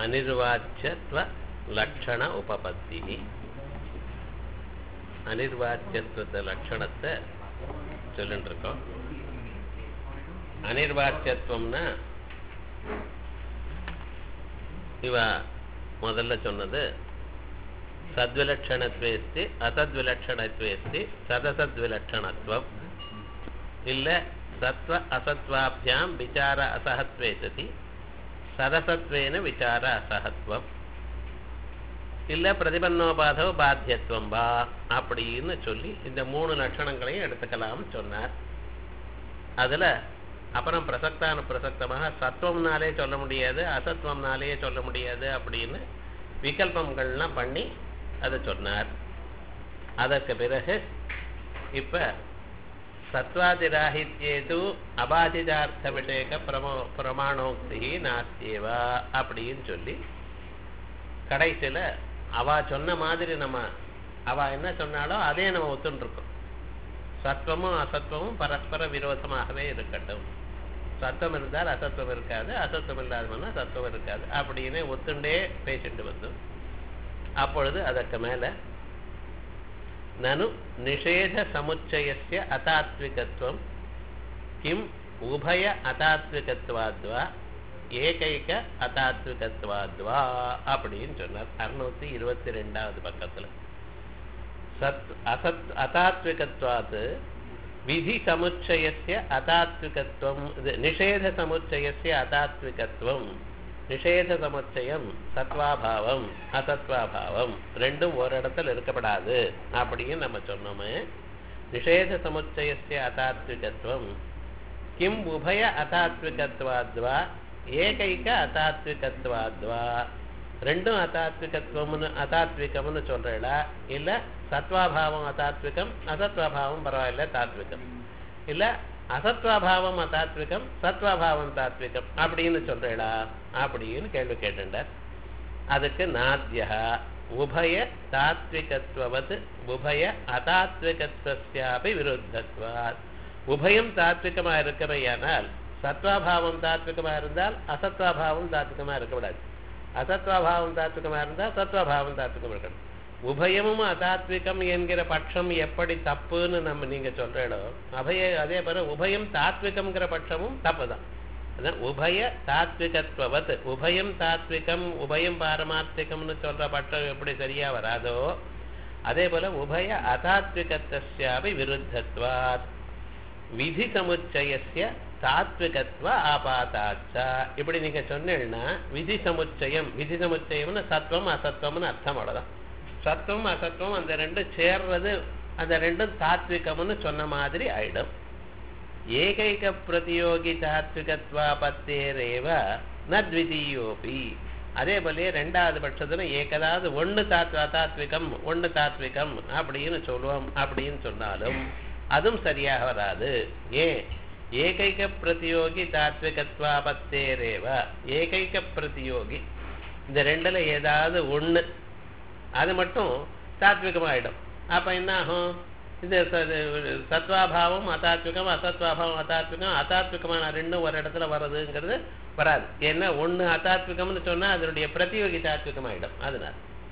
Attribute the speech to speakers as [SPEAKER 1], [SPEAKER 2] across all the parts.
[SPEAKER 1] அனிர்வாச்சியத்வ லட்சண உபபத்தி. அனிர்வாச்சியத்துவ லட்சணத்தை சொல்லிட்டு இருக்கோம். அனிர்வாச்சியத்துவம்னா இவ முதல்ல சொன்னது சத்விலட்சணத்வேஸ்தி அசத்விலட்சணத்வேஸ்தி சதசத்விலட்சணத்துவம் இல்ல சத்வ அசத்வாபியாம் விசார அசஹத்வேதி சதசத்வேன விசார அசஹத்வம் இல்ல பிரதிபன்னோபாதோ பாத்தியத்துவம் வா அப்படின்னு சொல்லி இந்த மூணு லட்சணங்களையும் எடுத்துக்கலாம் சொன்னார். அதுல அப்புறம் பிரசக்தான பிரசக்தமாக சத்துவம்னாலே சொல்ல முடியாது, அசத்துவம்னாலே சொல்ல முடியாது அப்படின்னு விகல்பங்கள்லாம் பண்ணி அதை சொன்னார். அதற்கு பிறகு இப்ப சத்வாதிராஹித்யேது அபாதிதார்த்த விஷயக பிரமாணோக்தி நாஸ்தியேவா அப்படின்னு சொல்லி கடைசியில அவ சொன்ன மாதிரி நம்ம அவ என்ன சொன்னாலோ அதே நம்ம ஒத்துன்னு இருக்கோம். சத்துவமும் அசத்துவமும் பரஸ்பர விரோதமாகவே இருக்கட்டும். சத்துவம் இருந்தால் அசத்துவம் இருக்காது, அசத்துவம் இல்லாதவனா சத்துவம் இருக்காது அப்படின்னு ஒத்துண்டே பேசிட்டு வந்தோம். அப்பொழுது அதற்கு மேல நனு நிஷேத சமுச்சயஸ்ய அதாத்விகத்துவம் கிம் உபய அதாத்விகத்வாத்வா ஏகைக அதாத்விகத்வாத்வா அப்படின்னு சொன்னார். 622வது பக்கத்துல அதாத்விகத்வாத் விதி சமுச்சயஸ்ய அதாத்விகத்துவம் நிஷேத சமுச்சயஸ்ய அதாத்விகத்துவம். நிஷேத சமுச்சயம் சத்வாபாவம் அசத்வாபாவம் ரெண்டும் ஒரு இடத்துல இருக்கப்படாது அப்படின்னு நம்ம சொன்னோமே. நிஷேத சமுச்சயஸ்ய அதாத்விகத்துவம் கிம் உபய அதாத்விகத்வாத்வா ஏகைக அதாத்விகத்வாத்வா ரெண்டும் அதாத்விகத்துவம்னு அதாத்விகம்னு சொல்றா இல்ல சத்வாபாவம் அதாத்விகம் அசத்வாபாவம் பரவாயில்ல தாத்விகம் இல்ல அசத்வாபாவம் அதாத்விகம் சத்வாபாவம் தாத்விகம் அப்படின்னு சொல்றா அப்படின்னு கேள்வி கேட்டார். அதுக்கு நாத்யா உபய தாத்விகத்வவத் உபய அதாத்விகத்வஸ்யாபி விருத்தத்வாத். உபயம் தாத்விகமா இருக்கமையானால் சத்வாபாவம் தாத்விகமா இருந்தால் அசத்வாபாவம் தாத்விகமா இருக்கக்கூடாது, அசத்வாபாவம் தாத்விகமா இருந்தால் சத்வாபாவம் தாத்விகம் இருக்கணும். உபயமும் அதாத்விகம் என்கிற பட்சம் எப்படி தப்புன்னு நம்ம நீங்க சொல்றோ அதே போல உபயம் தாத்விகம்ங்கிற பட்சமும் தப்புதான். அதான் உபய தாத்விகத்வவத் உபயம் தாத்விகம் உபயம் பாரமார்த்திகம்னு சொல்ற பட்சம் எப்படி சரியா வராதோ அதே போல உபய அதாத்விகத்வஸ்யாபி விருத்தத்வாத் விதி சமுச்சயஸ்ய தாத்விகத்வ ஆபாதாச்சா. இப்படி நீங்க சொன்னீங்கன்னா விதி சமுச்சயம்னு சத்வம் அசத்வம்னு அர்த்தம். அவ்வளவுதான். சத்துவம் அசத்துவம் அந்த ரெண்டும் சேர்றது, அந்த ரெண்டும் தாத்விகம்னு சொன்ன மாதிரி ஆயிடும். ஏகைக பிரதியோகி தாத்விகத்வாபத்தேரேவ நத்விதீயோபி. அதே போல ரெண்டாவது பட்சத்துல ஏகதாவது ஒன்னு அதாத்விகம் ஒன்னு தாத்விகம் அப்படின்னு சொல்லுவோம் அப்படின்னு சொன்னாலும் அதுவும் சரியாக வராது. ஏன்? ஏகைக பிரதியோகி தாத்விகத்வாபத்தேரேவ ஏகைக பிரதியோகி இந்த ரெண்டுல ஏதாவது ஒண்ணு அது மட்டும் தாத்விகமாயிடும். அப்ப என்ன ஆகும்? இந்த சத்வாபாவம் அதாத்விகம் அசத்வாபாவம் அதாத்விகம் அதாத்விகமான ரெண்டும் ஒரு இடத்துல வர்றதுங்கிறது வராது. ஏன்னா ஒண்ணு அதாத்விகம்னு சொன்னா அதனுடைய பிரதியோகி தாத்விகமாயிடும். அதனால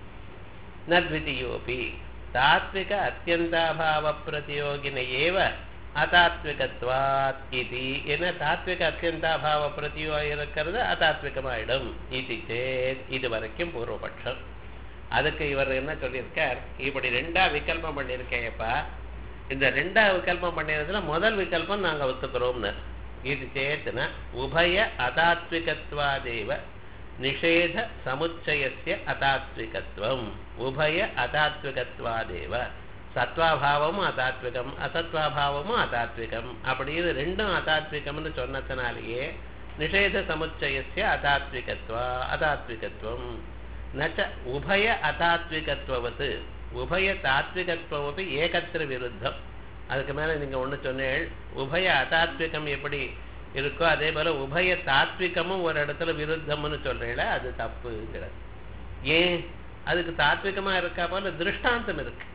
[SPEAKER 1] நத்விதீயோபி தாத்விக அத்தியந்தாபாவ பிரதியோகின ஏவ அதாத்விகத்வாத் இது. ஏன்னா தாத்விக அத்தியந்தாபாவ பிரதியோகம் இருக்கிறது அதாத்விகமாயிடும். இது சேத் இது வரைக்கும் பூர்வபட்சம். அதுக்கு இவர் என்ன சொல்லியிருக்கார்? இப்படி ரெண்டா விகல்பம் பண்ணியிருக்கேப்பா, இந்த ரெண்டா விகல்பம் பண்ணினதுல முதல் விகல்பம் நாங்க ஒத்துக்கிறோம்னு. இது சேத்துனா உபய அதாத்விகத்வாதேவ நிஷேத சமுச்சயஸ்ய அதாத்விகத்வம் உபய அதாத்விகத்வாதேவ சத்வாபாவமும் அதாத்விகம் அசத்வாபாவமும் அதாத்விகம் அப்படின்னு ரெண்டும் அதாத்விகம்னு சொன்னதுனாலேயே நிஷேத சமுச்சயஸ்ய அதாத்விகத்வம் நச்ச உபய அதாத்விகத்வவத் உபய தாத்விகத்வமபி ஏகத்திர விருத்தம். அதுக்கு மேல நீங்க ஒண்ணு சொன்னேள், உபய அதாத்விகம் எப்படி இருக்கோ அதே போல உபய தாத்விகமும் ஒரு இடத்துல விருத்தம்னு சொல்றீங்களா, அது தப்புங்கிறது. ஏன்? அதுக்கு தாத்விகமா இருக்கா போல திருஷ்டாந்தம் இருக்கு.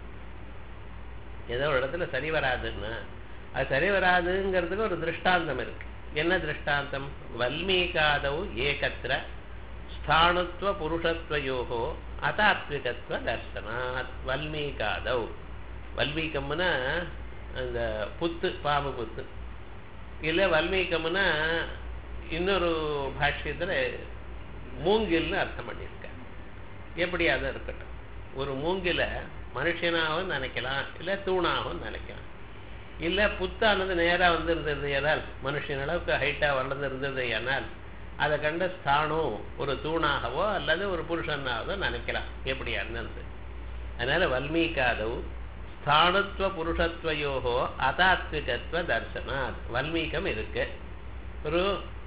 [SPEAKER 1] ஏதோ ஒரு இடத்துல சரி வராதுன்னா அது சரி வராதுங்கிறதுக்கு ஒரு திருஷ்டாந்தம் இருக்கு. என்ன திருஷ்டாந்தம்? வல்மீகாதௌ ஏகத்திர ஸ்தாணுத்வ புருஷத்வயோகோ அதாத்விகத்வ தர்சனாத் வல்மீகாதௌ. வல்மீகம்னா அந்த புத்து, பாம்பு புத்து. இல்லை வல்மீகம்னா இன்னொரு பாஷ்யத்தில் மூங்கில்னு அர்த்தம் பண்ணியிருக்கேன். எப்படி அதை இருக்கட்டும், ஒரு மூங்கில மனுஷனாகவும் நினைக்கலாம், இல்லை தூணாகவும் நினைக்கலாம். இல்லை புத்தானது நேராக வந்திருந்தது ஏனால், மனுஷன் அளவுக்கு ஹைட்டாக வளர்ந்துருந்தது ஏனால் அதை கண்ட ஸ்தானம் ஒரு தூணாகவோ அல்லது ஒரு புருஷனாகவோ நினைக்கலாம், எப்படி அண்ணது. அதனால வல்மீகாதவ் ஸ்தானுத்வ புருஷத்வயோகோ அதாத்விகத்வ தர்சனாத். வல்மீகம் இருக்கு, ஒரு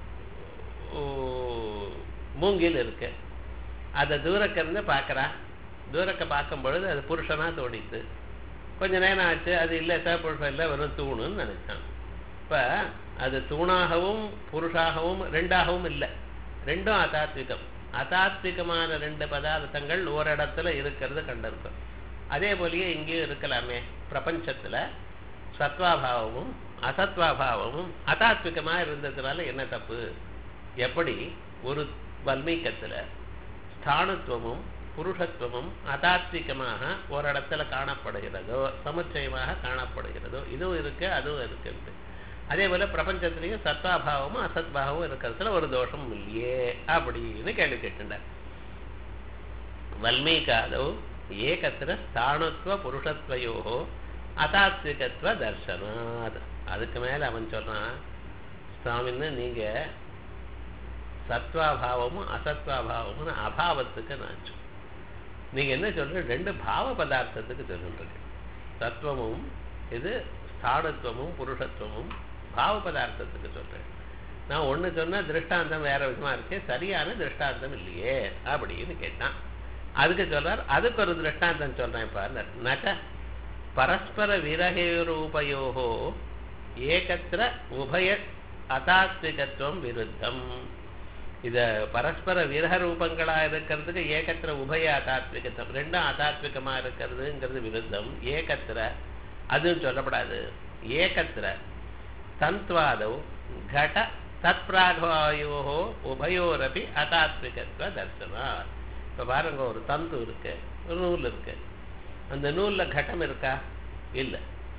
[SPEAKER 1] மூங்கில் இருக்கு, அதை தூரக்கிருந்து பார்க்குறா. தூரக்க பார்க்கும் பொழுது அது புருஷனா தோடித்து. கொஞ்ச நேரம் ஆச்சு, அது இல்லை சார் புருஷன் இல்லை வெறும் தூணுன்னு நினைச்சான். இப்போ அது தூணாகவும் புருஷாகவும் ரெண்டாகவும் இல்லை, ரெண்டும் அதாத்விகம். அதாத்விகமான ரெண்டு பதார்த்தங்கள் ஓரிடத்துல இருக்கிறது கண்டிருக்கும். அதே போலயே இங்கேயும் இருக்கலாமே. பிரபஞ்சத்தில் சத்வாபாவமும் அசத்வாபாவமும் அதாத்விகமாக இருந்ததுனால என்ன தப்பு? எப்படி ஒரு வல்மீகத்தில் ஸ்தானத்துவமும் புருஷத்துவமும் அதாத்விகமாக ஒரு இடத்துல காணப்படுகிறதோ, சமுச்சயமாக காணப்படுகிறதோ, இதுவும் இருக்கு அதுவும் இருக்கு. அதே போல பிரபஞ்சத்திலையும் சத்வாபாவமும் அசத்பாவமும் இருக்கிறதுல ஒரு தோஷமும் இல்லையே அப்படின்னு கேள்வி கேட்டுட்டார். வல்மீகாதோ ஏகத்திர ஸ்தானுத்வ புருஷத்வயோகோ அதாத்விகத்வ தர்சனாத். அதுக்கு மேல அவன் சொல்றான், சுவாமின்னு நீங்க சத்வாபாவமும் அசத்வாபாவமும் அபாவத்துக்கு நான் சொல்றேன். நீங்க என்ன சொல்ற? ரெண்டு பாவ பதார்த்தத்துக்கு சொல்லுங்க. தத்துவமும் இது ஸ்தானத்துவமும் புருஷத்துவமும் பாவ பதார்த்தத்துக்கு சொல்றேன். நான் ஒண்ணு சொன்னா திருஷ்டாந்தம் வேற விதமா இருக்கு, சரியான திருஷ்டாந்தம் இல்லையே அப்படின்னு கேட்டான். அதுக்கு சொல்றார், அதுக்கு ஒரு திருஷ்டாந்தம் சொல்றேன் பாரு. நக பரஸ்பர விரகேரூபயோகோ ஏகத்திர உபய அதாத்விகத்துவம் விருத்தம். இத பரஸ்பர விரக ரூபங்களா இருக்கிறதுக்கு ஏகத்திர உபய அதாத்விகத்துவம், ரெண்டும் அதாத்விகமா இருக்கிறதுங்கிறது விருத்தம். ஏகத்திர அதுவும் சொல்லப்படாது. ஏகத்திர தந்த்வாதோ கட தத் பிராகவாயோகோ உபயோரபி அதாத்விகத்துவ தர்சனா. இப்ப பாருங்க, ஒரு தந்து இருக்கு, ஒரு நூல் இருக்கு. அந்த நூல்ல கட்டம் இருக்கா? இல்லை.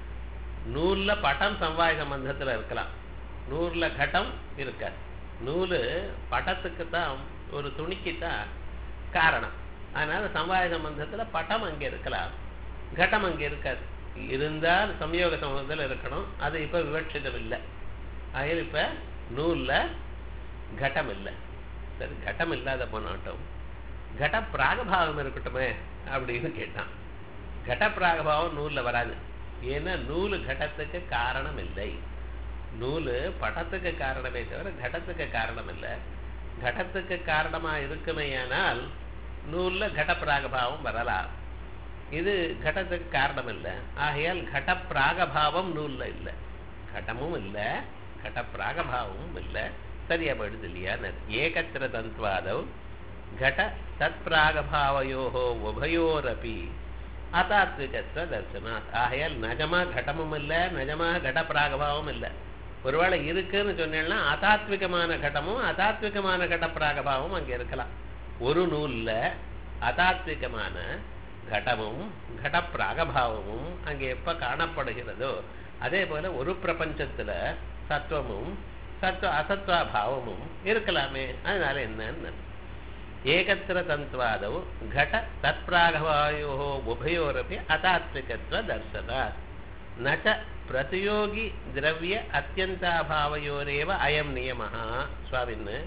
[SPEAKER 1] நூல்ல பட்டம் சம்வாய சம்பந்தத்துல இருக்கலாம், நூல்ல கட்டம் இருக்காது. நூலு பட்டத்துக்கு தான், ஒரு துணிக்கு தான் காரணம். அதனால சம்வாய சம்பந்தத்துல பட்டம் அங்கே இருக்கலாம், கட்டம் அங்கே இருக்காது. இருந்தால் சம்யோக சம்பந்தத்தில் இருக்கணும். அது இப்ப விவட்சிதம் இல்லை. அதில் இப்ப நூல்ல கட்டம் இல்லை. சரி, கட்டம் இல்லாத போனாட்டும் கட பிராகபாவம் இருக்கட்டுமே அப்படின்னு கேட்டான். கட பிராகபாவம் நூல்ல வராது. ஏன்னா நூலு கடத்துக்கு காரணம் இல்லை. நூலு படத்துக்கு காரணமே தவிர கடத்துக்கு காரணம் இல்லை. கடத்துக்கு காரணமா இருக்குமேயானால் நூல்ல கட பிராகபாவம் வரலாம். இது கடத்துக்கு காரணம் இல்லை. ஆகையால் கட பிராகபாவம் நூல்ல இல்லை. கடமும் இல்லை, கட பிராகபாவமும் இல்லை. சரியா போயிடுது இல்லையா? ஏகத்திர தந்த்வாதவ் கட தத் பிராகபாவயோகோ உபயோரபி அதாத்விகத்துவ தர்சனாத். ஆகையால் நஜமா கடமும் இல்லை, நஜமா கட பிராகபாவம் இல்லை. ஒருவேளை இருக்குன்னு சொன்னேன்னா அதாத்விகமான கடமும் அதாத்விகமான கட பிராகபாவமும் அங்கே இருக்கலாம். ஒரு நூல்ல அதாத்விகமான கடமும் கட பிராகபாவமும் அங்கே எப்ப காணப்படுகிறதோ, அதே போல ஒரு பிரபஞ்சத்துல சத்துவமும் அசத்வாபாவமும் இருக்கலாமே. அதனால என்னன்னு ஏகத்திர தந்த்வாதோ கட தத் பிராகவாயோ உபயோரபி அதாத்விகத்துவ தர்சனாத். நச்ச பிரதியோகி திரவிய அத்தியந்தாபாவயோரேவ அயம் நியமஹ. சுவாமின்னு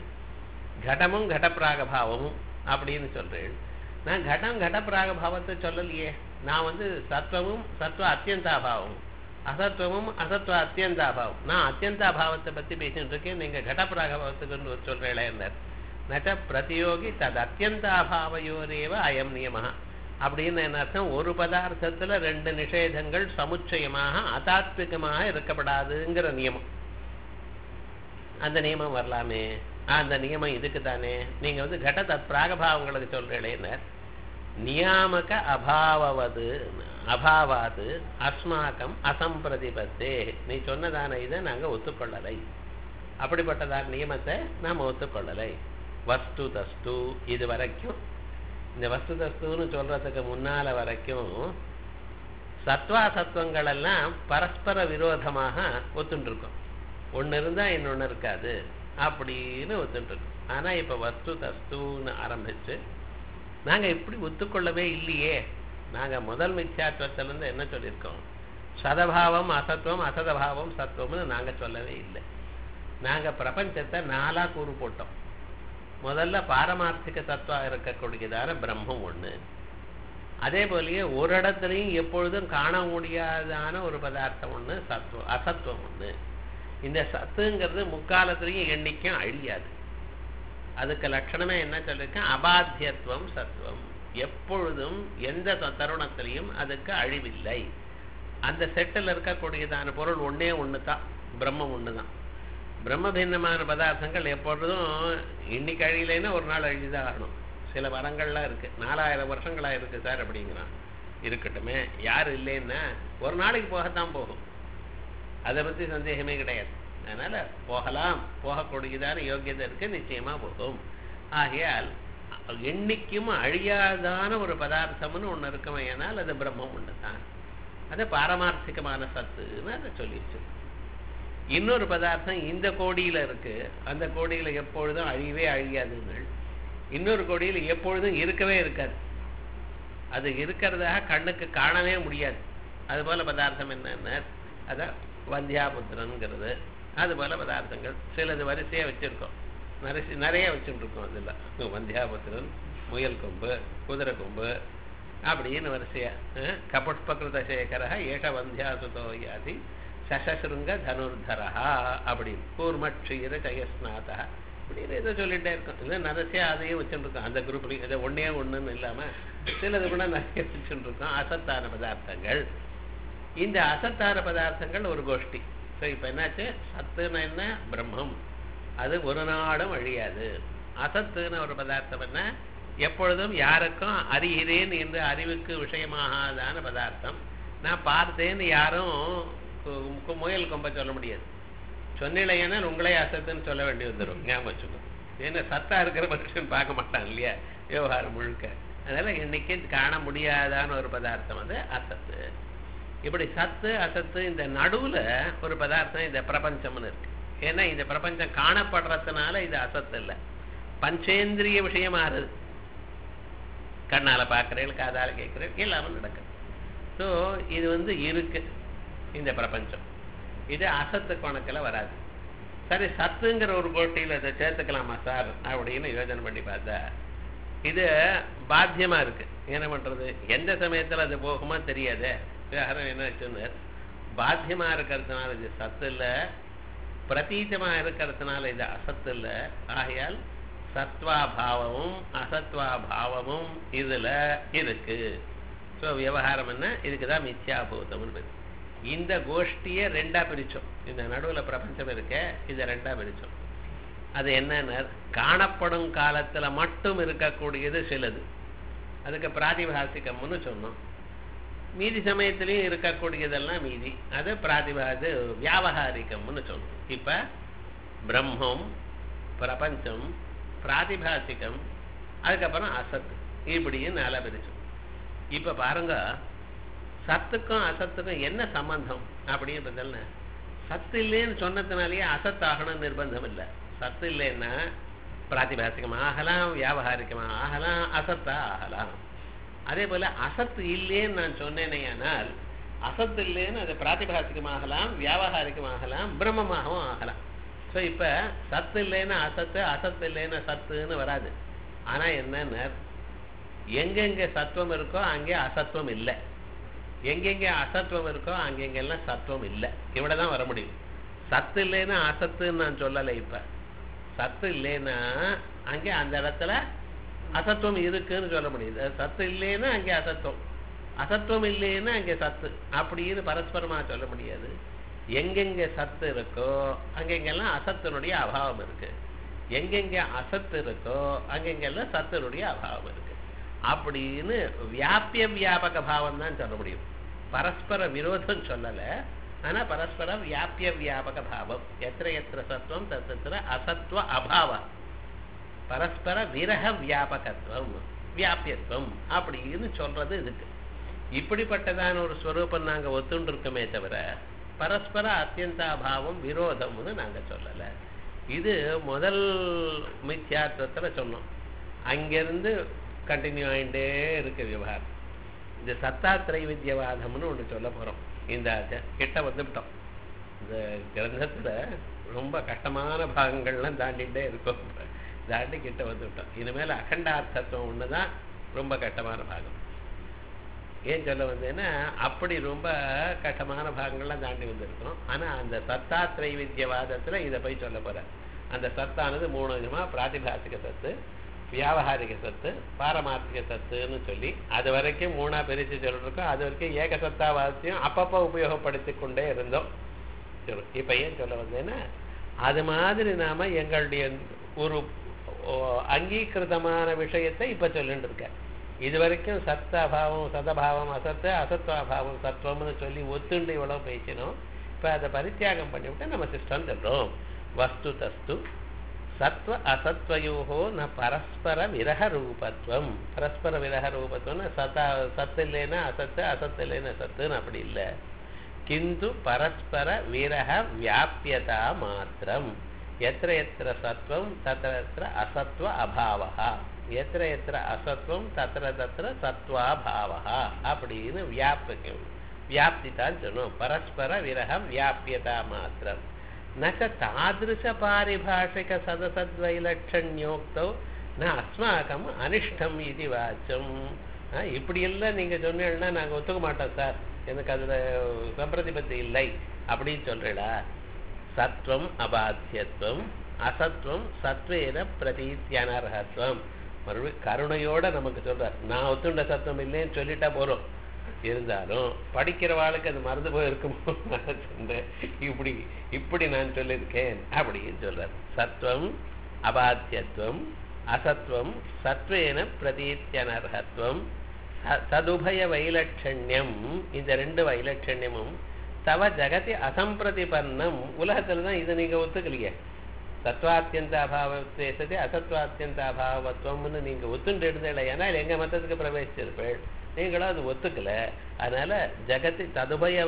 [SPEAKER 1] கடமும் கடப்பிராகபாவமும் அப்படின்னு சொல்றேன். நான் கடம் கடப்பிராகபாவத்தை சொல்லலையே. நான் சத்வமும் சத்வ அத்தியந்தாபாவமும் அசத்வமும் அசத்வ அத்தியந்தாபாவம், நான் அத்தியந்தாபாவத்தை பத்தி பேசிட்டு இருக்கேன். நீங்க கடப்பிராகபாவத்துக்கு சொல்றேன். நச்ச பிரதியோகி தது அத்தியந்தாபாவயோரேவ அயம் நியமஹ. அப்படின்னு என்ன அர்த்தம்? ஒரு பதார்த்தத்துல ரெண்டு நிஷேதங்கள் சமுச்சயமாக அதாத்விகமாக இருக்கப்படாதுங்கிற நியமம். அந்த நியமம் வரலாமே. அந்த நியமம் இதுக்கு தானே. நீங்க கட தத் பிராகபாவங்களுக்கு சொல்றேன். நியாமக அபாவது அபாவாது அஸ்மாக்கம் அசம்பிரதிபத்தே. நீ சொன்னதான இதை நாங்க ஒத்துக்கொள்ளலை. அப்படிப்பட்டதான நியமத்தை நாம் ஒத்துக்கொள்ளலை. வஸ்து தஸ்து இது வரைக்கும் இந்த வஸ்து தஸ்துன்னு சொல்றதுக்கு முன்னால வரைக்கும் சத்வாசத்துவங்கள் எல்லாம் பரஸ்பர விரோதமாக ஒத்துட்டு இருக்கும். ஒன்று இருந்தா இன்னொன்று இருக்காது அப்படின்னு ஒத்துட்டு இருக்கும். ஆனா இப்ப வஸ்து தஸ்துன்னு ஆரம்பிச்சு நாங்க இப்படி ஒத்துக்கொள்ளவே இல்லையே. நாங்க முதல் மித்யாத்வத்திலிருந்து என்ன சொல்லியிருக்கோம்? சதபாவம் அசத்துவம், அசதபாவம் சத்துவம்னு நாங்க சொல்லவே இல்லை. நாங்க பிரபஞ்சத்தை 4 கூறு போட்டோம். முதல்ல பாரமார்த்திக தத்துவம் இருக்கக்கூடியதான பிரம்மம் ஒண்ணு. அதே போலயே ஒரு இடத்துலையும் எப்பொழுதும் காண முடியாதான ஒரு பதார்த்தம் ஒண்ணு சத்துவம், அசத்துவம் ஒண்ணு. இந்த சத்துங்கிறது முக்காலத்திலையும் எண்ணிக்கும் அழியாது. அதுக்கு லட்சணமே என்ன சொல்லியிருக்கேன்? அபாத்தியத்துவம் சத்துவம். எப்பொழுதும் எந்த தருணத்திலையும் அதுக்கு அழிவில்லை. அந்த செட்டில் இருக்கக்கூடியதான பொருள் ஒன்னே ஒன்று தான், பிரம்மம் ஒன்று தான். பிரம்ம பின்னமான பதார்த்தங்கள் எப்பொழுதும் இன்னைக்கு அழியலைன்னா ஒரு நாள் அழிதான் ஆகணும். சில மரங்கள்லாம் இருக்கு 4000 வருஷங்களா இருக்கு சார் அப்படிங்கிறான். இருக்கட்டுமே, யாரும் இல்லைன்னா ஒரு நாளைக்கு போகத்தான் போகும். அதை பற்றி சந்தேகமே கிடையாது. அதனால போகலாம், போகக்கூடியதான யோக்கியதை இருக்கு, நிச்சயமா போகும். ஆகையால் எண்ணிக்கும் அழியாதான ஒரு பதார்த்தம்னு ஒன்று இருக்குமே, ஆனால் அது பிரம்மம் ஒன்று தான். அது பாரமார்த்திகமான சத்துன்னு அதை சொல்லிடுச்சு. இன்னொரு பதார்த்தம் இந்த கோடியில இருக்கு, அந்த கோடியில எப்பொழுதும் அழியவே அழியாதுங்கள். இன்னொரு கோடியில் எப்பொழுதும் இருக்கவே இருக்காது. அது இருக்கிறதாக கண்ணுக்கு காணவே முடியாது. அது போல பதார்த்தம் என்னன்னா அதான் வந்தியாபுத்திரன்கிறது. அது போல பதார்த்தங்கள் சிலது வரிசையா வச்சிருக்கோம், நிறைய வச்சுட்டு இருக்கோம். அதில் வந்தியாபுத்திரன், முயல் கொம்பு, குதிரை கொம்பு அப்படின்னு வரிசையா. கபுஷ்பகிருத சேகர ஏஷ வந்தியாசுதோ யாதி சசசிருங்க தனுர்தரா அப்படின்னு கூர்மட்சீர ஜயஸ்நாதா அப்படின்னு ஏதோ சொல்லிட்டே இருக்கோம். இல்லை நிறைய அதையும் வச்சுட்டு இருக்கோம். அந்த குரூப்லையும் இதை ஒன்றுன்னு இல்லாமல் சிலது கூட நிறைய வச்சுட்டு இருக்கோம். அசத்தான பதார்த்தங்கள். இந்த அசத்தான பதார்த்தங்கள் ஒரு கோஷ்டி. ஸோ இப்போ என்னாச்சு? சத்துன்னு என்ன? பிரம்மம். அது ஒரு நாளும் அழியாது. அசத்துன்னு ஒரு பதார்த்தம் என்ன? எப்பொழுதும் யாருக்கும் அறிகிறேன் என்று அறிவுக்கு விஷயமாகாதான பதார்த்தம். நான் பார்த்தேன்னு யாரும் முயல் கொம்ப சொல்ல முடியாது. சொன்னிலையானால் உங்களே அசத்துன்னு சொல்ல வேண்டி வந்துடும். ஞாபகம் வச்சுக்கணும். ஏன்னா சத்தா இருக்கிற மனுஷன் பார்க்க மாட்டான் இல்லையா விவகாரம் முழுக்க. அதனால இன்னைக்கு காண முடியாதான ஒரு பதார்த்தம் அது அசத்து. இப்படி சத்து அசத்து இந்த நடுவுல ஒரு பதார்த்தம் இந்த பிரபஞ்சம்னு இருக்கு. ஏன்னா இந்த பிரபஞ்சம் காணப்படுறதுனால இது அசத்து இல்லை, பஞ்சேந்திரிய விஷயமாறுது. கண்ணால பார்க்கிறேன், காதால கேட்கிறேன், எல்லாமே நடக்குது. ஸோ இது இருக்கு இந்த பிரபஞ்சம். இது அசத்து கணக்கில் வராது. சரி, சத்துங்கிற ஒரு கோட்டியில் இதை சேர்த்துக்கலாமா சார் அப்படின்னு யோசனை பண்ணி பார்த்தா இது பாத்தியமா இருக்கு. என்ன பண்றது? எந்த சமயத்தில் அது போகுமா தெரியாது. விவகாரம் என்ன சொன்னார்? பாத்தியமா இருக்கிறதுனால இது சத்து இல்லை, பிரதீதமா இருக்கிறதுனால இது அசத்து இல்லை. ஆகையால் சத்வாபாவமும் அசத்வாபாவமும் இதுல இருக்கு. ஸோ விவகாரம் என்ன? இதுக்குதான் மித்யாபூதம்னு பேரு. இந்த கோஷ்டியை 2ஆ பிரிச்சோம். இந்த நடுவில் பிரபஞ்சம் இருக்க இதை 2ஆ பிரிச்சோம். அது என்னன்னா காணப்படும் காலத்துல மட்டும் இருக்கக்கூடியது சிலது, அதுக்கு பிராதிபாசிகம்னு சொன்னோம். மீதி சமயத்திலையும் இருக்கக்கூடியதெல்லாம் மீதி, அது வியாவகாரிகம்னு சொன்னோம். இப்ப பிரம்மம், பிரபஞ்சம், பிராதிபாசிகம், அதுக்கப்புறம் அசத்து, இப்படியும் 4ஆ பிரிச்சோம். இப்ப பாருங்க, சத்துக்கும் அசத்துக்கும் என்ன சம்பந்தம் அப்படின்றதுல சத்து இல்லைன்னு சொன்னதுனாலேயே அசத்தாகணும் நிர்பந்தம் இல்லை. சத்து இல்லைன்னா பிராதிபாசிகம் ஆகலாம், வியாபகாரிகமாக ஆகலாம், அசத்தா ஆகலாம். அதே போல அசத்து இல்லைன்னு நான் சொன்னேனேயானால் அசத்து இல்லைன்னு அது பிராதிபாசிகமாகலாம், வியாபகாரிகமாகலாம், பிரம்மமாகவும் ஆகலாம். ஸோ இப்போ சத்து இல்லைன்னா அசத்து, அசத்து இல்லைன்னா சத்துன்னு வராது. ஆனால் என்னன்னா எங்கெங்கே சத்துவம் இருக்கோ அங்கே அசத்துவம் இல்லை, எங்கெங்கே அசத்துவம் இருக்கோ அங்கெங்கெல்லாம் சத்துவம் இல்லை. இவ்வளவுதான் வர முடியும். சத்து இல்லைன்னா அசத்துன்னு நான் சொல்லலை. இப்ப சத்து இல்லைன்னா அங்கே அந்த இடத்துல அசத்துவம் இருக்குன்னு சொல்ல முடியுது. சத்து இல்லைன்னா அங்கே அசத்துவம், அசத்துவம் இல்லைன்னா அங்கே சத்து அப்படின்னு பரஸ்பரமா சொல்ல முடியாது. எங்கெங்க சத்து இருக்கோ அங்கெங்கெல்லாம் அசத்தினுடைய அபாவம் இருக்கு, எங்கெங்க அசத்து இருக்கோ அங்கெங்கெல்லாம் சத்தினுடைய அபாவம் இருக்கு அப்படின்னு வியாபிய வியாபக பாவம் தான் சொல்ல முடியும். பரஸ்பர விரோதம் சொல்லல, ஆனா பரஸ்பர வியாபிய வியாபக பாவம். எத்திர எத்திர சத்துவம் தத்திர அசத்துவ அபாவம். பரஸ்பர விரக வியாபகத்துவம் வியாபியத்துவம் அப்படின்னு சொல்றது இதுக்கு. இப்படிப்பட்டதான ஒரு ஸ்வரூபம் நாங்க ஒத்துண்டு இருக்கோமே தவிர பரஸ்பர அத்தியந்தாபாவம் விரோதம்னு நாங்க சொல்லல. இது முதல் மித்யாத்வத்துல சொன்னோம். அங்கிருந்து கண்டினியூ ஆகிட்டே இருக்கு விவகாரம். இந்த சத்தாத்திரை வித்யவாதம்னு ஒன்று சொல்ல போறோம். இந்த கிட்ட வந்துவிட்டோம். இந்த கிரந்தத்துல ரொம்ப கஷ்டமான பாகங்கள்லாம் தாண்டிகிட்டே இருக்கும். தாண்டி கிட்ட வந்துவிட்டோம். இனிமேல் அகண்டார்த்தத்துவம் ஒண்ணுதான் ரொம்ப கஷ்டமான பாகம். ஏன் சொல்ல வந்தேன்னா அப்படி ரொம்ப கஷ்டமான பாகங்கள்லாம் தாண்டி வந்திருக்கோம். ஆனா அந்த சத்தாத்திரை வித்யவாதத்துல இதை போய் சொல்ல போற. அந்த சத்தானது 3 விதமா பிராதிபாசிக சத்து, வியாவகாரிக சத்து, பாரமார்த்திக சத்துன்னு சொல்லி அது வரைக்கும் 3ஆ பிரித்து சொல்லிருக்கோம். அது வரைக்கும் ஏக சத்தாவாதத்தையும் அப்பப்போ உபயோகப்படுத்தி கொண்டே இருந்தோம். சரி, இப்ப ஏன் சொல்ல வந்தேன்னா அது மாதிரி நாம எங்களுடைய ஒரு அங்கீகிருதமான விஷயத்தை இப்ப சொல்லிட்டு இருக்க. இது வரைக்கும் சத்தாபாவம் சதபாவம் அசத்து, அசத்வாபாவம் சத்வம்னு சொல்லி ஒத்துண்டு இவ்வளவு பேசினோம். இப்ப அதை பரித்தியாகம் பண்ணிவிட்டு நம்ம சிஸ்டம் சொல்றோம். வஸ்து தஸ்து சத்வ அசத்வயோகோ ந பரஸ்பர விரக ரூபத்துவம். பரஸ்பர விரக ரூபத்துவம்னா சத்து இல்லைன்னா அசத்து, அசத்து இல்லைன்னா சத்துன்னு அப்படி இல்லை. கிந்து பரஸ்பர விரக வியாபியதா மாத்திரம். எத்திர எத்திர சத்வம் தத்திர எத்திர அசத்வ அபாவஹா, எத்திர எத்திர அசத்வம் தத்திர தத்திர சத்வாபாவஹா அப்படின்னு வியாப்தி தான் சொன்னோம். பரஸ்பர விரக வியாபியதா மாத்திரம். நச்ச தாதிருஷ பாரிபாஷிக சதசத்வைலட்சண்யோக்தோ ந அஸ்மாக்கம் அனிஷ்டம் இது வாச்சம். இப்படியெல்லாம் நீங்க சொன்னீங்கன்னா நாங்க ஒத்துக்க மாட்டோம் சார், எனக்கு அதுல சம்பிரதிபத்தி இல்லை அப்படின்னு சொல்றா. சத்வம் அபாத்தியத்துவம், அசத்வம் சத்வேன பிரதீத்யனர்ஹத்வம். மறுபடியும் கருணையோட நமக்கு சொல்றார். நான் ஒத்துண்ட சத்தம் இல்லைன்னு சொல்லிட்டா போறோம். இருந்தாலும் படிக்கிறவாளுக்கு அது மறந்து போயிருக்குமோ சொன்னேன். இப்படி நான் சொல்லியிருக்கேன் அப்படின்னு சொல்றார். சத்வம் அபாத்தியத்துவம் அசத்வம் சத்வேன பிரதீத்யனர்ஹத்வம் ததுபய வைலட்சண்யம். இந்த 2 வைலட்சண்யமும் தவ ஜகதி அசம்பிரதிபன்னம். உலகத்துல தான் இதை நீங்க ஒத்துக்கலையே. சத்வாத்தியந்த அபாவத்தேசதி அசத்வாத்தியந்த அபாவத்துவம்னு நீங்க ஒத்துண்டு இருந்தேன். ஏன்னா எங்க மதத்துக்கு பிரவேசிச்சிருப்பேள், நீங்களும் அது ஒத்துக்கல. அதனால ஜகதி ததுபய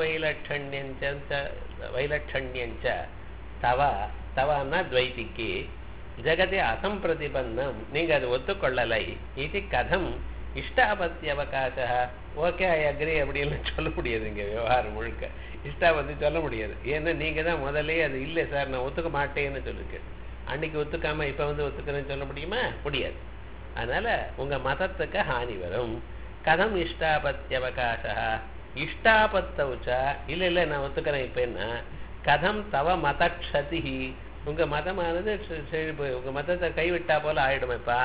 [SPEAKER 1] வைலட்சண்யஞ்ச தவ தவன்னா துவைதிக்கு ஜகதி அசம்பிரதிபன்னம், நீங்க அது ஒத்துக்கொள்ளலை. இது கதம் இஷ்டாபத்தி அவகாச. ஓகே ஐ அக்ரி அப்படின்னு சொல்ல முடியாது. இங்க விவகாரம் முழுக்க இஷ்டாபத்தி சொல்ல முடியாது. ஏன்னா நீங்க தான் முதலே அது இல்லை சார் நான் ஒத்துக்க மாட்டேன்னு சொல்லிருக்கு. அன்னைக்கு ஒத்துக்காம இப்ப ஒத்துக்கிறேன்னு சொல்ல முடியுமா? முடியாது. அதனால உங்க மதத்துக்கு ஹானி வரும். கதம் இஷ்டாபத்தி அவகாச இஷ்டாபத்தவுச்சா இல்ல நான் ஒத்துக்கிறேன். இப்ப என்ன கதம் தவ மதக்ஷதி, உங்க மதமானது உங்க மதத்தை கைவிட்டா போல ஆயிடுமேப்பா.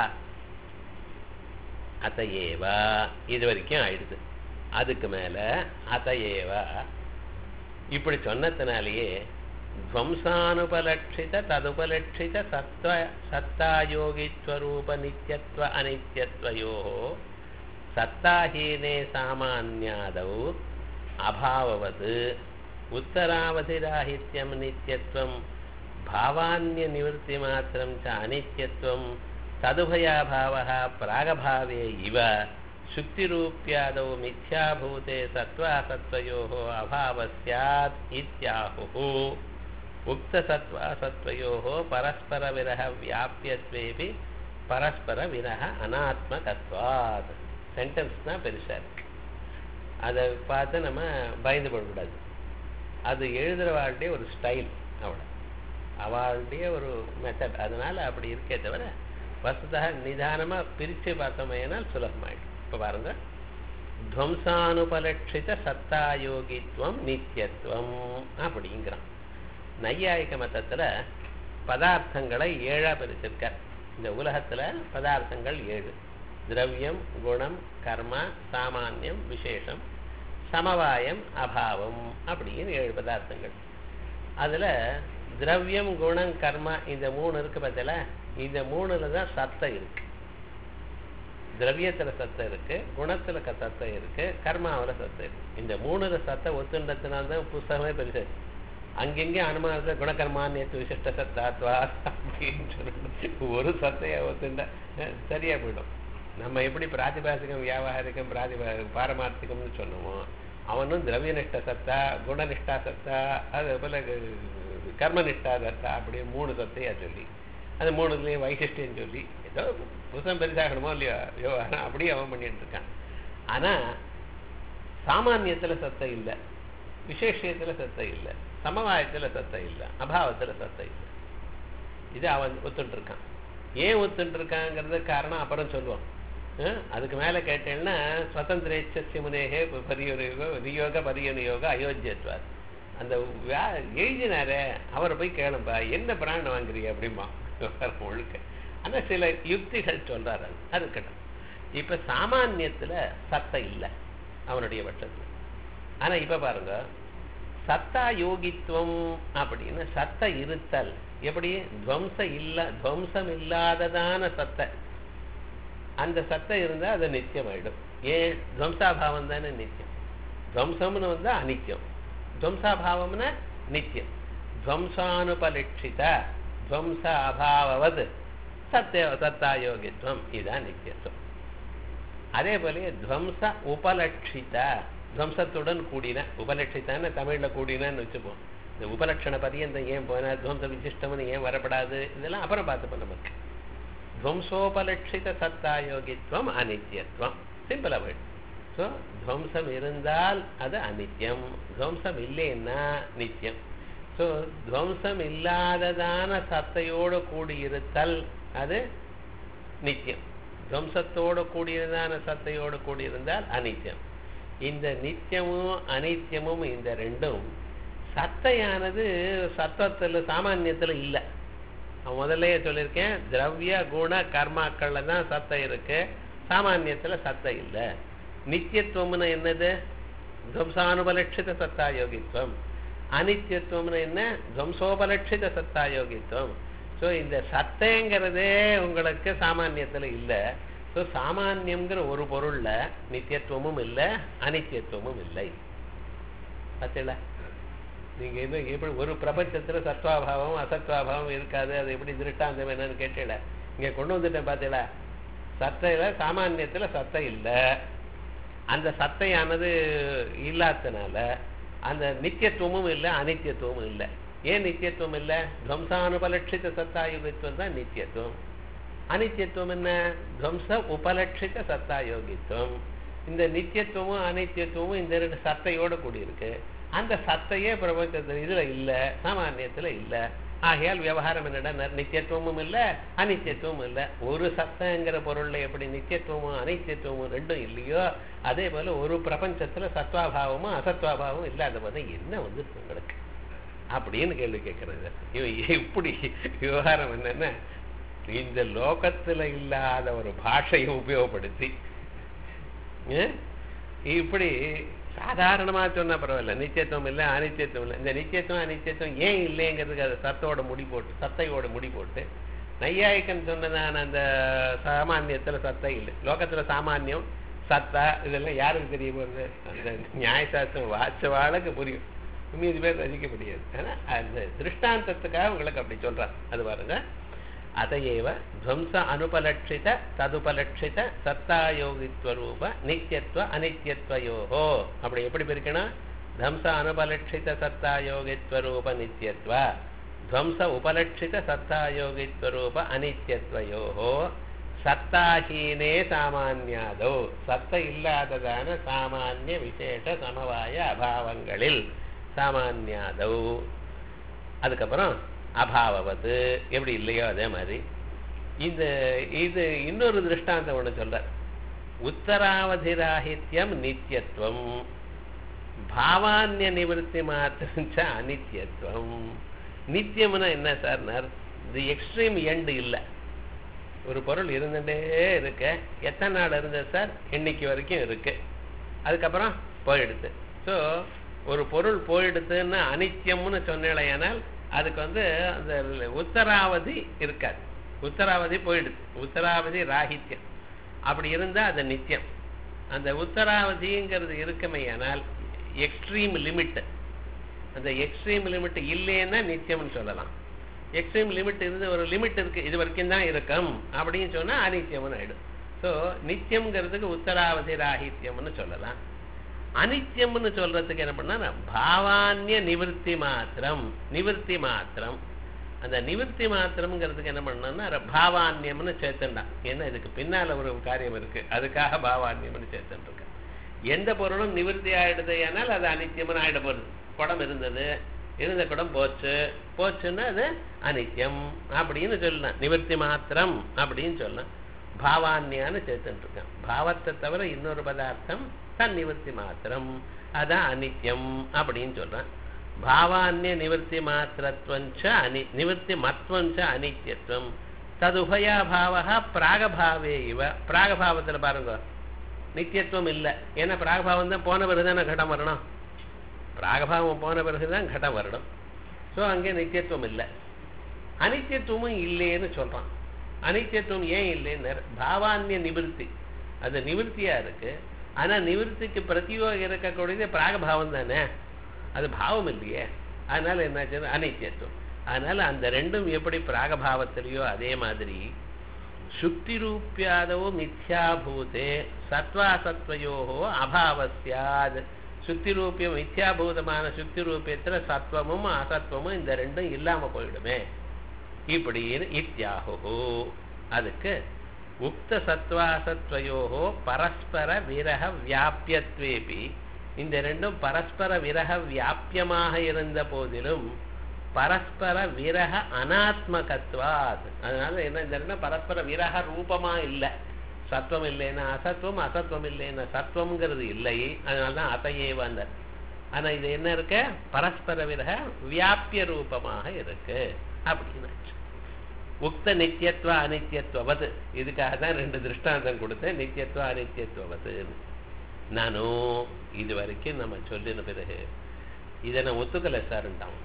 [SPEAKER 1] அதையேவா இது வரைக்கும் ஆயிடுது. அதுக்கு மேல அதையேவா இப்படி சொன்னதுனாலேயே துவம்சானுபலட்சித ததுபலட்சித சத்தாயோகிஸ்வரூப நித்யத்வ அனித்யத்வயோ சத்தாஹீனே சாமான்யாதௌ அபாவவது உத்தராவதிராஹித்யம் நித்யத்வம் பாவான்ய நிவர்த்தி மாத்திரம் ச அனித்யத்வம் ததுபயாபாவः பிராகபாவே இவ சுக்திரூப்யாதௌ மித்யாபூதே சத்வாசத்வயோः அபாவः ஸ்யாத் இத்யாஹுः. உக்த சத்வாசத்வயோः பரஸ்பர விரக வியாபியத்வேபி பரஸ்பர விரக அனாத்மகத்வாத். சென்டென்ஸ் தான் பெருசா இருக்கு. அதை பார்த்து நம்ம பயந்து போடக்கூடாது. அது எழுதுறவாளுடைய ஒரு ஸ்டைல், அவ்வளோ அவளுடைய ஒரு மெத்தட். அதனால அப்படி இருக்கே தவிர வசதாக நிதானமா பிரிச்சு பார்த்தோமையினால் சுலபமாயிடும். இப்ப பாருங்க, துவம்சானுபலட்சித சத்தாயோகித்வம் நித்தியத்துவம் அப்படிங்கிறான். நையாயிக மதத்துல பதார்த்தங்களை 7ஆ பிரிச்சிருக்கார். இந்த உலகத்துல பதார்த்தங்கள் 7: திரவியம், குணம், கர்மா, சாமானியம், விசேஷம், சமவாயம், அபாவம் அப்படின்னு 7 பதார்த்தங்கள். அதுல திரவியம், குணம், கர்மா இந்த 3 இருக்கு பார்த்தல. இந்த 3ல தான் சத்தம் இருக்கு. திரவியத்துல சத்தம் இருக்கு, குணத்துல சத்தம் இருக்கு, கர்மாவில சத்தம் இருக்கு. இந்த 3ல சத்தம் ஒத்துண்டதுனால்தான் புஸ்தகமே பெருசு. அங்கெங்கே அனுமானத்தை குணகர்மான்யத்து விசிஷ்ட சத்தாத்வா அப்படின்னு சொல்லணும். ஒரு சத்தையா ஒத்துண்டா சரியா போயிடும். நம்ம எப்படி பிராதிபாசிகம் வியாபாரிகம் பாரமார்த்திகம்னு சொன்னோமோ அவனும் திரவியனிஷ்ட சத்தா குணநிஷ்டா சத்தா அது போல கர்மநிஷ்டா சத்தா அப்படி 3 சத்தையா சொல்லி அது 3லேயும் வைசிஷ்டியம் சொல்லி ஏதோ புதுசம் பெரிதாகணுமோ இல்லையோ விவகாரம் அப்படியே அவன் பண்ணிட்டு இருக்கான். ஆனா சாமானியத்துல சத்தை இல்லை, விசேஷத்துல சத்தை இல்லை, சமவாயத்துல சத்தை இல்லை, அபாவத்துல சத்தை இல்லை. இது அவன் ஒத்துட்டு இருக்கான். ஏன் ஒத்துட்டு இருக்காங்கிறது காரணம் அப்புறம் சொல்லுவான். அதுக்கு மேல கேட்டேன்னா ஸ்வதந்திரேச்ச முனேகே வியோக பரியனுயோக அயோத்தியத்வார். அந்த எழுதினாரே அவரை போய் கேளும்பா என்ன பிராணம் வாங்குறீங்க அப்படிம்பா ஒழுக்க. ஆனா சில யுக்திகள் சொல்றாரு, அது இருக்கட்டும். இப்ப சாமானியத்துல சத்தை இல்லை அவனுடைய பட்சத்துல. ஆனா இப்ப பாருங்க சத்தா யோகித்துவம் அப்படின்னு சத்த இருத்தல் எப்படி துவம்சம் இல்லாததான சத்தை, அந்த சத்தை இருந்தா அது நித்தியம் ஆயிடும். ஏன் துவம்சாபாவம் தானே நித்தியம். துவம்சம்னு வந்தா அநித்தியம், துவம்சாபாவம்னா நித்தியம். துவம்சானுபலட்சித துவம்ச அபாவது சத்தாயோகித்வம் இதுதான் நித்தியத்துவம். அதே போல துவம்ச உபலட்சித துவம்சத்துடன் கூடின உபலட்சித்தான தமிழ்ல கூடினன்னு வச்சுப்போம். இந்த உபலட்சண பரியந்தம் ஏன் போனா துவம்ச விசிஷ்டம்னு ஏன் வரப்படாது இதெல்லாம் அப்புறம் பார்த்துப்போம். நமக்கு துவம்சோபலட்சித சத்தாயோகித்வம் அனித்தியத்துவம் சிம்பிளா போயிடும். ஸோ துவம்சம் இருந்தால் அது அனித்தியம், துவம்சம் இல்லைன்னா நித்தியம். ஸோ துவம்சம் இல்லாததான சத்தையோடு கூடியிருத்தல் அது நித்தியம், துவம்சத்தோடு கூடியதான சத்தையோடு கூடியிருந்தால் அனித்தியம். இந்த நித்தியமும் அனித்தியமும் இந்த ரெண்டும் சத்தையானது சத்தத்துல சாமானியத்துல இல்லை. அவன் முதல்லையே சொல்லியிருக்கேன், திரவிய குண கர்மாக்கள்ல தான் சத்தை இருக்கு, சாமானியத்துல சத்தை இல்லை. நித்தியத்துவம்னு என்னது? துவம்சானுபலட்சித சத்தாயோகித்வம். அனித்தியத்துவம்னு என்ன? துவம்சோபலட்சித சத்தாயோகித்வம். ஸோ இந்த சத்தைங்கிறதே உங்களுக்கு சாமானியத்துல இல்லை. ஸோ சாமானியம்ங்கிற ஒரு பொருள்ல நித்தியத்துவமும் இல்லை அனித்தியத்துவமும் இல்லை. பார்த்தீங்களா? நீங்க எப்படி ஒரு பிரபஞ்சத்துல சத்வாபாவம் அசத்வாபாவம் இருக்காது, அது எப்படி திருஷ்டாந்தம் என்னன்னு கேட்டீங்களா? இங்க கொண்டு வந்துட்டேன். பார்த்தீங்களா? சத்தையில சாமானியத்துல சத்தை இல்லை, அந்த சத்தையானது இல்லாதனால அந்த நித்தியத்துவமும் இல்லை அனித்தியத்துவமும் இல்லை. ஏன் நித்தியத்துவம் இல்லை? துவம்சானுபலட்சித சத்தாயுகத்துவம் தான் நித்தியத்துவம். அனித்தியத்துவம் என்ன? துவம்ச உபலட்சித சத்தாயோகித்துவம். இந்த நித்தியத்துவமும் அனித்தியத்துவமும் இந்த 2 சத்தையோடு கூடியிருக்கு. அந்த சத்தையே பிரபஞ்சத்துல இதுல இல்லை, சாமானியத்துல இல்லை. ஆகையால் விவகாரம் என்னடா, நித்தியத்துவமும் இல்லை அனித்தியத்துவமும் இல்லை. ஒரு சத்தங்கிற பொருள்ல எப்படி நித்தியத்துவமும் அனித்தியத்துவமும் ரெண்டும் இல்லையோ அதே போல ஒரு பிரபஞ்சத்துல சத்வாபாவமும் அசத்வாபாவமும் இல்லாத போது என்ன வந்துருக்கு உங்களுக்கு அப்படின்னு கேள்வி கேட்கறது. இப்படி விவகாரம் என்னன்னா, இந்த லோகத்துல இல்லாத ஒரு பாஷையை உபயோகப்படுத்தி இப்படி சாதாரணமா சொன்னா பரவாயில்ல, நித்தியத்துவம் இல்லை அனித்தியத்துவம் இல்லை. இந்த நித்தியத்துவம் அனித்தியத்துவம் ஏன் இல்லைங்கிறதுக்கு அது சத்தையோட முடி போட்டு நையாயிக்கன் சொன்னதான அந்த சாமானியத்துல சத்தை இல்லை, லோகத்துல சாமானியம் சத்தா இதெல்லாம் யாருக்கு தெரிய போகுது? அந்த நியாயசாஸ்திரம் வாட்சவாளுக்கு புரியும், மீது பேர் ரசிக்க முடியாது. ஆனா அந்த திருஷ்டாந்தத்துக்காக உங்களுக்கு அப்படி சொல்றான். அது பாருங்க, அதையேவ துவம்ச அனுபலட்சித ததுபலட்சித சத்தாயோகித்வரூப நித்தியத்துவ அனித்தியத்வயோகோ. அப்படி எப்படி பிரிக்கணும்? துவம்ச அனுபலட்சித சத்தாயோகித்வரூப நித்தியத்வ, துவம்ச உபலட்சித சத்தாயோகித்வரூப அனித்தியத்வயோகோ சத்தாஹீனே சாமான்யாதோ. சத்த இல்லாததான சாமானிய விசேஷ சமவாய அபாவங்களில் சாமான்யாதோ. அதுக்கப்புறம் அபாவது எப்படி இல்லையோ அதே மாதிரி இது இன்னொரு திருஷ்டாந்தம் ஒன்று சொல்ற. உத்தராவதிராகித்யம் நித்தியத்துவம், பாவான்ய நிவர்த்தி மாத்திரஞ்ச அனித்தியத்துவம். நித்தியம்னா என்ன சார்? இது எக்ஸ்ட்ரீம் எண்டு இல்லை. ஒரு பொருள் இருந்துட்டே இருக்க, எத்தனை நாள் இருந்தது சார்? இன்னைக்கு வரைக்கும் இருக்கு, அதுக்கப்புறம் போயிடுது. ஸோ ஒரு பொருள் போயிடுதுன்னு அனித்தியம்னு சொன்னேனால் அதுக்கு அந்த உத்தராவதி இருக்காது, உத்தராவதி போயிடுது, உத்தராவதி ராகித்யம். அப்படி இருந்தா அது நித்தியம். அந்த உத்தராவதிங்கிறது இருக்குமையானால் எக்ஸ்ட்ரீம் லிமிட், அந்த எக்ஸ்ட்ரீம் லிமிட் இல்லைன்னா நித்தியம்னு சொல்லலாம். எக்ஸ்ட்ரீம் லிமிட் இருந்து ஒரு லிமிட் இருக்கு, இது வரைக்கும் தான் இருக்கும் அப்படின்னு சொன்னா அனித்தியம்னு ஆயிடும். ஸோ நித்தியம்ங்கிறதுக்கு உத்தராவதி ராகித்யம்னு சொல்லலாம். அனித்தியம்னு சொல்றதுக்கு என்ன பண்ணா பாவான்ய நிவர்த்தி மாத்திரம். நிவர்த்தி மாத்திரம், அந்த நிவர்த்தி மாத்திரம்ங்கிறதுக்கு என்ன பண்ணோம்னா பாவான்யம்னு சேர்த்துண்டான். ஏன்னா இதுக்கு பின்னால ஒரு காரியம் இருக்கு, அதுக்காக பாவான்யம்னு சேர்த்துட்டு இருக்க. எந்த பொருளும் நிவர்த்தி ஆயிடுது ஆனால் அது அனித்தியம்னு ஆயிட போகுது. குடம் இருந்தது, இருந்த குடம் போச்சுன்னா அது அனித்தியம் அப்படின்னு சொல்லலாம். நிவர்த்தி மாத்திரம் அப்படின்னு சொல்லலாம். பாவான்யான்னு சேர்த்துட்டு இருக்கான். பாவத்தை தவிர இன்னொரு பதார்த்தம் தன் நிவர்த்தி மாத்திரம், அதான் அனித்தியம் அப்படின்னு சொல்றான். பாவான்ய நிவர்த்தி மாத்திரத்வஞ்ச நிவர்த்தி மத்வஞ்ச அனித்தியத்துவம் ததுபயா பாவா பிராகபாவே இவ. பிராகபாவத்துல பாருங்க நித்தியத்துவம் இல்லை. ஏன்னா பிராகபாவம் தான் போன பிறகுதானே கடம் வரணும். பிராகபாவம் போன பிறகுதான் கடம் வரணும். ஸோ அங்கே நித்தியத்துவம் இல்லை. அனித்தியத்துவமும் இல்லைன்னு சொல்றான். அனித்தியத்துவம் ஏன் இல்லைன்னு பாவான்ய நிவர்த்தி, அது நிவர்த்தியா இருக்கு. ஆனா நிவர்த்திக்கு பிரதியோகம் இருக்கக்கூடியது பிராகபாவம் தானே, அது பாவம் இல்லையே. அதனால என்னாச்சு அனித்தியத்துவம். அதனால அந்த ரெண்டும் எப்படி பிராகபாவத்திலேயோ அதே மாதிரி சுக்தி ரூபியாதவோ மித்யாபூதே சத்வாசத்வயோ அபாவஸ்யாத். சுக்தி ரூபியம் மித்யாபூதமான சுக்தி ரூபியத்துல சத்வமும் அசத்வமும் இந்த ரெண்டும் இல்லாம போயிடுமே இப்படின்னு இத்யாஹோ. அதுக்கு உக்த சத்வாசத்வயோ பரஸ்பர விரக வியாபியத்வேபி, இந்த ரெண்டும் பரஸ்பர விரக வியாபியமாக இருந்த போதிலும் பரஸ்பர விரக அனாத்மகத்வாத். அதனால என்ன, இந்த ரெண்டும் பரஸ்பர விரக ரூபமா இல்லை. சத்வம் இல்லைன்னா அசத்வம், அசத்வம் இல்லைன்னா சத்வம்ங்கிறது இல்லை. அதனால்தான் அதையே வந்தார். ஆனா இது என்ன இருக்கு, பரஸ்பர விரக வியாபிய ரூபமாக இருக்கு அப்படின்னு. உக்த நித்தியத்துவ அனித்தியத்துவது, இதுக்காக தான் ரெண்டு திருஷ்டாந்தம் கொடுத்தேன், நித்தியத்துவ அனித்தியத்துவது. நானும் இது வரைக்கும் நம்ம சொல்லின பிறகு இதை நான் ஒத்துக்கலை சார்ட்டான்.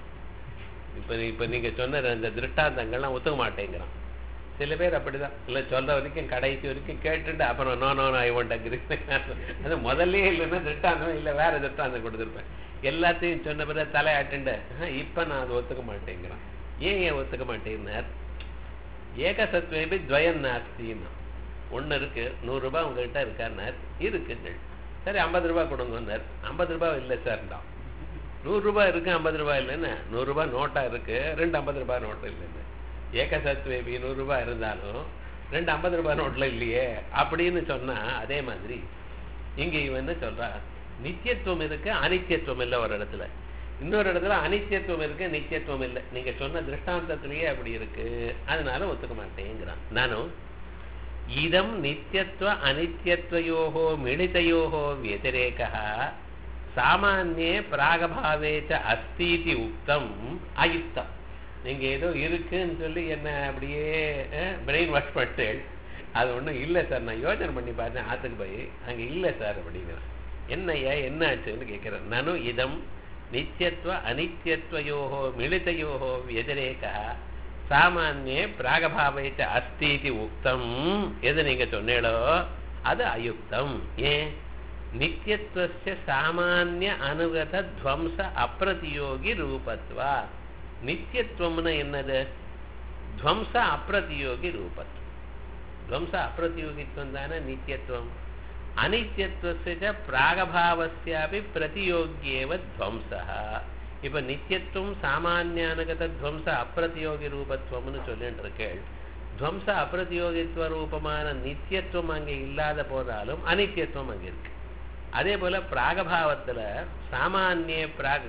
[SPEAKER 1] இப்ப நீங்க சொன்ன அந்த திருஷ்டாந்தங்கள்லாம் ஒத்துக்க மாட்டேங்கிறான். சில பேர் அப்படிதான் இல்லை, சொல்ற வரைக்கும் கடைசி வரைக்கும் கேட்டுட்டு அப்புறம் நோ ஐ வாண்ட் அக்ரி. அது முதல்ல இல்லைன்னா திருஷ்டாந்தம் இல்லை, வேற திருஷ்டாந்தம் கொடுத்துருப்பேன். எல்லாத்தையும் சொன்ன பிறகு தலையாட்டுண்டு இப்ப நான் அதை ஒத்துக்க மாட்டேங்கிறான். ஏன் ஒத்துக்க மாட்டேங்கிறார்? ஏகசத்வேபி துவயம் நாஸ்தின்னா ஒன்று இருக்கு. 100 ரூபாய் உங்ககிட்ட இருக்காருனார், இருக்குங்க. சரி 50 ரூபாய் கொடுங்கன்னார். 50 ரூபாய் இல்லை சார் தான். 100 ரூபாய் இருக்கு, 50 ரூபாய் இல்லைன்னு. 100 ரூபாய் நோட்டா இருக்கு, 2 50 ரூபாய் நோட்டு இல்லைன்னு. ஏகசத்வேபி 100 ரூபாய் இருந்தாலும் 2 50 ரூபாய் நோட்ல இல்லையே அப்படின்னு சொன்னா, அதே மாதிரி இங்க இவன் சொல்றா நித்தியத்துவம் இருக்கு, அனித்தியத்துவம் இல்லை ஒரு இடத்துல. இன்னொரு இடத்துல அனித்தியத்துவம் இருக்கு, நித்தியத்துவம் இல்லை. நீங்க சொன்ன திருஷ்டாந்தத்திலேயே அப்படி இருக்கு, அதனால ஒத்துக்க மாட்டேங்கிறான். நானும் இதம் நித்தியத்துவ அனித்தியத்வயோஹோ மிளிதயோஹோ வத்திரேகா சாமான்யே பிராகபாவேச்ச அஸ்தீதி உக்தம் அயுக்தம். நீங்க ஏதோ இருக்குன்னு சொல்லி என்ன அப்படியே பிரெயின் வாஷ் பண்ணிட்டு, அது ஒன்றும் இல்லை சார், நான் யோசனை பண்ணி பார்த்தேன் ஆத்துக்கு போய், அங்கே இல்லை சார் அப்படிங்கிறேன். என்னையா என்ன ஆச்சுன்னு கேட்கிறேன். நானும் இதம் நித்தியத்துவ அனித்தியத்வயோஹோ மிளிதயோஹோ வத்திரேகா சாமான்யே பிராகபாவேச்ச அஸ்தீதி உக்தம். எது நீங்க சொன்னீங்களோ அது அயுக்தம். ஏன்? நித்தியத்துவஸ்ய சாமான்ய அனுகத துவம்ச அப்பிரதியோகி ரூபத்வா. நித்தியத்துவம்னு என்னது? துவம்ச அப்பிரதியோகி ரூபத்துவம். துவம்ச அப்பிரதியோகித்துவம் தானே நித்தியத்துவம். அனித்தியத்துவஸ்ய பிராகபாவஸ்யாபி பிரதியோகியேவ துவம்சா. இப்ப நித்தியத்துவம் சாமானிய அனுகத துவம்ச அப்பிரதியோகி ரூபத்துவம்னு சொல்லிட்டு இருக்கேள். துவம்ச அப்பிரதியோகித்துவ ரூபமான நித்தியத்துவம் அங்கே இல்லாத போதாலும் அனித்தியத்துவம் அங்கே இருக்கு. அதே போல பிராகபாவத்துல சாமானிய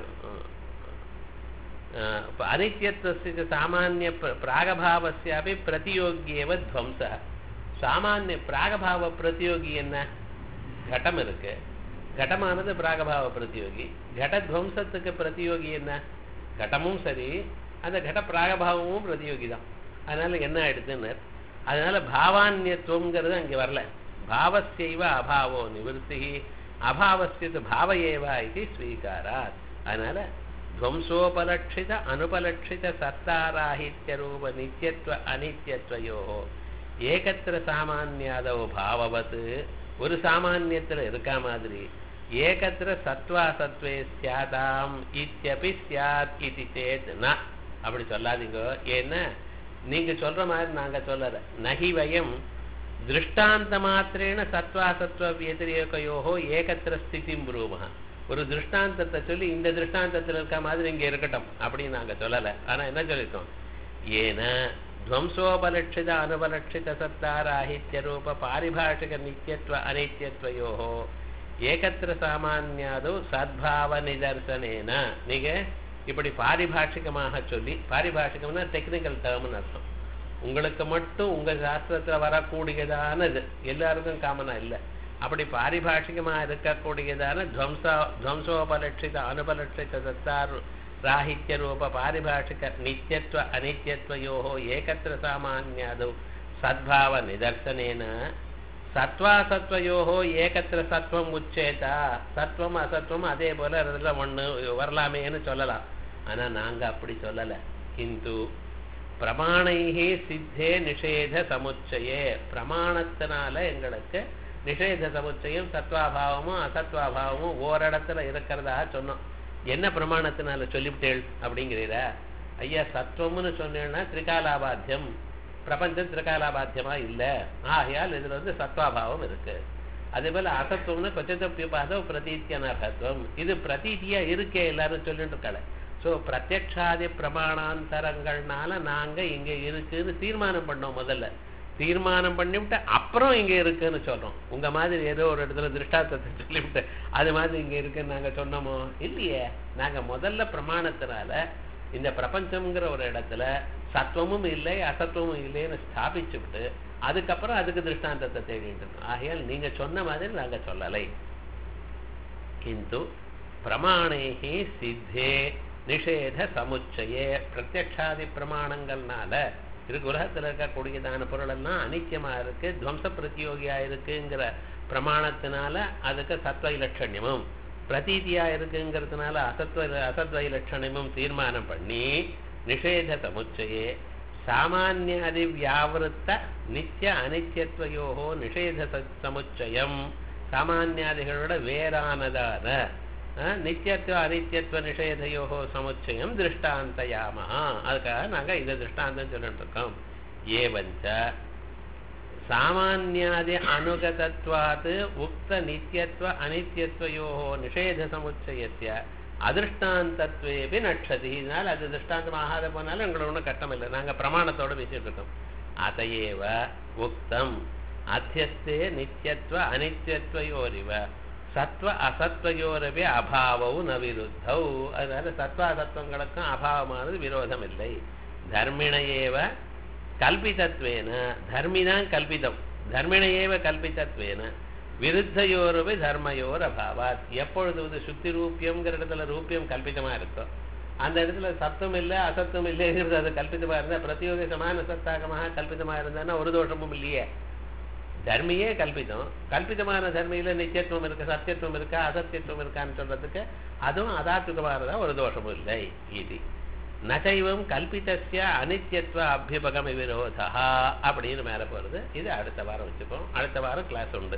[SPEAKER 1] அனித்தியத்துவ சாமானிய பிராகபாவஸ்யாபி பிரதியோகியேவ துவம்ச. சாமானிய பிராகபாவ பிரதியோகி என்ன? கட்டம் இருக்கு, கடமானது பிராகபாவ பிரதியோகி. கடத்வம்சத்துக்கு பிரதியோகி என்ன? கடமும் சரி, அந்த கட பிராகபாவமும் பிரதியோகி தான். அதனால என்ன ஆயிடுதுன்னு, அதனால பாவான்யத்துவம்ங்கிறது அங்கே வரல. பாவஸ்யைவ அபாவோ நிவர்த்தி, அபாவஸ்யது பாவயேவா இது ஸ்வீகாராத். அதனால துவம்சோபலட்சித அனுபலட்சித சத்தாராஹித்ய ரூப நித்தியத்துவ அனித்தியத்வயோ ஏகத்திர சாமானியாதவோ பாவவத்து, ஒரு சாமானியத்துல இருக்கா மாதிரி ஏகத்திர சத்வாசத்வே ஸ்யாதாம் இத்யபி ஸ்யாத் இதி சேத் ந. அப்படி சொல்லாதீங்க. ஏன்னா நீங்க சொல்ற மாதிரி நாங்க சொல்லல. நகி வயம் திருஷ்டாந்த மாத்திரேன சத்வாசத்வ வியதிரேகயோஹோ ஏகத்திர ஸ்திதிம் ப்ரூமஹ. ஒரு திருஷ்டாந்தத்தை சொல்லி இந்த திருஷ்டாந்தத்தில் இருக்க மாதிரி இங்க இருக்கட்டும் அப்படின்னு நாங்க சொல்லல. ஆனா என்ன சொல்லிருக்கோம்? ஏன துவம்சோபலட்சித அனுபலட்சித சத்தாராஹித்ய ரூப பாரிபாஷிக நித்தியத்வ அனித்யத்வயோஹோ ஏகத்திர சாமான்யாதோ சத்பாவ நிதர்சனேன. நீங்க இப்படி பாரிபாஷிகமாக சொல்லி, பாரிபாஷிகம்னா டெக்னிக்கல் டேர்ம்னு அர்த்தம். உங்களுக்கு மட்டும் உங்க சாஸ்திரத்துல வரக்கூடியதானது, எல்லாருக்கும் காமனா இல்லை. அப்படி பாரிபாஷிகமா இருக்கக்கூடியதான துவம்சோபலட்சித அனுபலட்சித சத்தார் ராஹித்ய ரூப பாரிபாஷிக நித்தியத்வ அனித்யத்வயோஹோ ஏகத்திர சாமான்யாதோ சத்பாவ நிதர்சனேன சத்வாசத்வயோஹோ ஏகத்திர சத்வம் உச்சேதா. சத்வம் அசத்வம் அதே போல ஒண்ணு வரலாமேன்னு சொல்லலாம். ஆனா நாங்க அப்படி சொல்லல. கிந்து பிரமாணைஹி சித்தே நிஷேத சமுச்சயே, பிரமாணத்தினால எங்களுக்கு நிஷேத சமுச்சயம் சத்வாபாவமும் அசத்வாபாவமும் ஓரிடத்துல இருக்கிறதா சொன்னோம். என்ன பிரமாணத்தினால சொல்லிவிட்டேள் அப்படிங்கிறீரா? ஐயா, சத்வம்னு சொன்னேன்னா திரிகாலாபாத்தியம், பிரபஞ்சம் திரிகாலாபாத்தியமா இல்ல, ஆகையால் இதுல சத்வாபாவம் இருக்கு. அதே போல அசத்துவம்னு கொச்சத்தப்பியபாத பிரதீத்தியனர்ஹத்துவம், இது பிரதீத்தியா இருக்கே எல்லாரும் சொல்லிட்டு இருக்காள. ஸோ பிரத்யக்ஷாதி பிரமாணாந்தரங்கள்னால நாங்க இங்க இருக்குன்னு தீர்மானம் பண்ணோம். முதல்ல தீர்மானம் பண்ணிவிட்டு அப்புறம் இங்க இருக்குன்னு சொல்றோம். உங்க மாதிரி ஏதோ ஒரு இடத்துல திருஷ்டாந்தத்தை சொல்லிவிட்டு அது மாதிரி இங்க இருக்குன்னு நாங்க சொன்னோமோ? இல்லையே. நாங்க முதல்ல பிரமாணத்தினால இந்த பிரபஞ்சம்ங்கிற ஒரு இடத்துல சத்துவமும் இல்லை அசத்துவமும் இல்லைன்னு ஸ்தாபிச்சு விட்டு அதுக்கப்புறம் அதுக்கு திருஷ்டாந்தத்தை தேடிட்டு இருக்கோம். ஆகையால் நீங்க சொன்ன மாதிரி நாங்க சொல்லலை. கிந்து பிரமாணேஹி சித்தே நிஷேத சமுச்சயே, பிரத்யக்ஷாதி பிரமாணங்கள்னால இருக்கு உலகத்தில் இருக்கக்கூடியதான பொருள் எல்லாம் அனித்தியமா இருக்கு, துவம்ச பிரத்தியோகியா இருக்குங்கிற பிரமாணத்தினால அதுக்கு சத்வ இலட்சண்யமும், பிரதீதியா இருக்குங்கிறதுனால அசத்வ இலட்சணமும் தீர்மானம் பண்ணி நிஷேத சமுச்சயே சாமான்யாதி வியாவிருத்த நித்திய அனித்யத்வயோஹோ நிஷேத சமுச்சயம், சாமான்யாதிகளோட வேறானதான நித்தியத்துவ அனித்யத்துவ நிஷேதையோஹோ சமுச்சயம் திருஷ்டாந்தயாமா. அதுக்காக நாங்க இந்த திருஷ்டாந்தம் சொல்லிட்டு இருக்கோம். ஏவஞ்ச சாமான்யாதி அனுகதத்வாத் உக்த நித்தியத்துவ அனித்யத்வயோஹோ நிஷேத சமுச்சயஸ்ய அதிருஷ்டாந்தத்வேபி நட்சதி. இதனால் அது திருஷ்டாந்தம் ஆகாத போனாலும் எங்களுக்கு ஒன்றும் கஷ்டம் இல்லை. நாங்க பிரமாணத்தோட பேசிட்டு இருக்கோம். அதையேவ உக்தம் அத்தியஸ்தே நித்தியத்துவ அனித்யத்வயோரிவ சத்வ அசத்வயோரவே அபாவவு ந விருத்தௌ. அதனால சத்வ அசத்வங்களுக்கும் அபாவமானது விரோதம் இல்லை. தர்மிணையேவ கல்பிதத்வேன, தர்மிதான் கல்பிதம், தர்மிணையேவ கல்பிதத்வேன விருத்தயோரவே தர்மயோர் அபாவாத். எப்பொழுது சுத்தி ரூபியம்ங்கிற இடத்துல ரூபியம் கல்பிதமா இருக்கும், அந்த இடத்துல சத்தம் இல்லை அசத்தம் இல்லைங்கிறது அது கல்பிதமா இருந்தா, பிரத்தியோக சமான சத்தாகமாக கல்பிதமா இருந்தான்னா ஒரு தோஷமும் இல்லையே. தர்மியே கல்பிதம், கல்பிதமான தர்மியில நித்தியத்துவம் இருக்கு, சத்தியத்துவம் இருக்கா அசத்தியத்துவம் இருக்கான்னு சொல்றதுக்கு அதுவும் அதாத்துகமானதா ஒரு தோஷமும் இல்லை. இது நசைவம் கல்பிதஸ்ய அனித்யத்துவ அபியுபகம விரோதா அப்படின்னு மேல போறது. இது அடுத்த வாரம் வச்சுப்போம். அடுத்த வாரம் கிளாஸ் உண்டு.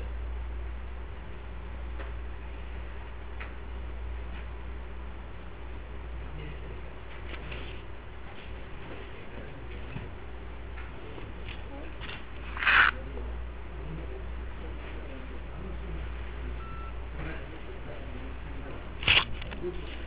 [SPEAKER 1] Oops.